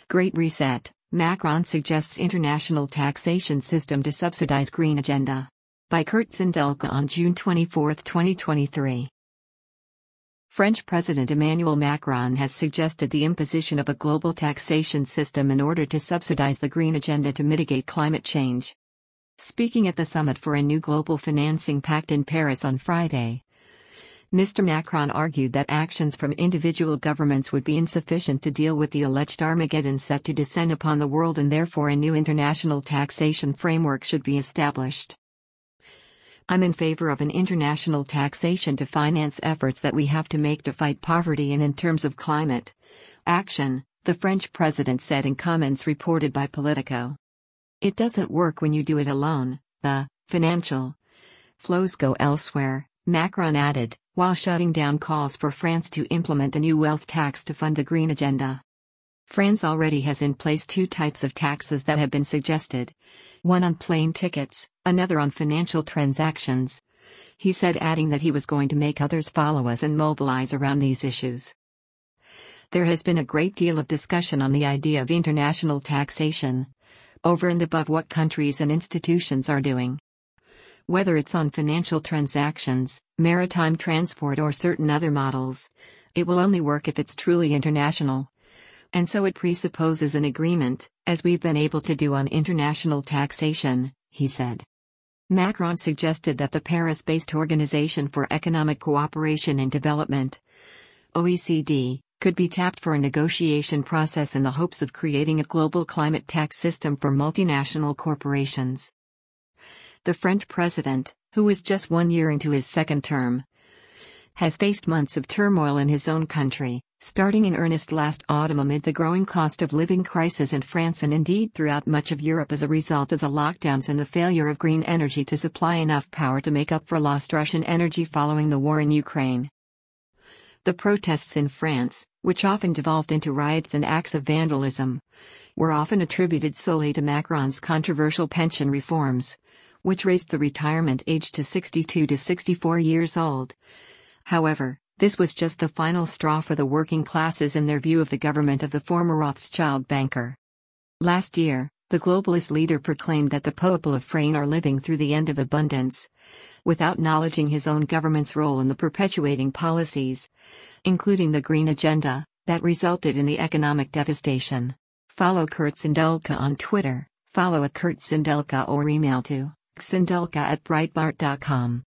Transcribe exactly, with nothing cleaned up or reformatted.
Great Reset, Macron suggests international taxation system to subsidize green agenda. By Kurt Sindelka on June twenty-fourth, twenty twenty-three. French President Emmanuel Macron has suggested the imposition of a global taxation system in order to subsidize the green agenda to mitigate climate change. Speaking at the Summit for a New Global Financing Pact in Paris on Friday, Mister Macron argued that actions from individual governments would be insufficient to deal with the alleged Armageddon set to descend upon the world, and therefore a new international taxation framework should be established. I'm in favor of an international taxation to finance efforts that we have to make to fight poverty and in terms of climate action, the French president said in comments reported by Politico. It doesn't work when you do it alone, the financial flows go elsewhere, Macron added, while shutting down calls for France to implement a new wealth tax to fund the green agenda. France already has in place two types of taxes that have been suggested, one on plane tickets, another on financial transactions, he said, adding that he was going to make others follow us and mobilize around these issues. There has been a great deal of discussion on the idea of international taxation, over and above what countries and institutions are doing. Whether it's on financial transactions, maritime transport, or certain other models, it will only work if it's truly international. And so it presupposes an agreement, as we've been able to do on international taxation, he said. Macron suggested that the Paris-based Organization for Economic Cooperation and Development, O E C D, could be tapped for a negotiation process in the hopes of creating a global climate tax system for multinational corporations. The French president, who is just one year into his second term, has faced months of turmoil in his own country, starting in earnest last autumn amid the growing cost of living crisis in France and indeed throughout much of Europe as a result of the lockdowns and the failure of green energy to supply enough power to make up for lost Russian energy following the war in Ukraine. The protests in France, which often devolved into riots and acts of vandalism, were often attributed solely to Macron's controversial pension reforms, which raised the retirement age to sixty-two to sixty-four years old. However, this was just the final straw for the working classes in their view of the government of the former Rothschild banker. Last year, the globalist leader proclaimed that the people of France are living through the end of abundance, without acknowledging his own government's role in the perpetuating policies, including the green agenda, that resulted in the economic devastation. Follow Kurt Sindelka on Twitter, follow at Kurt Sindelka or email to sindelka at breitbart dot com.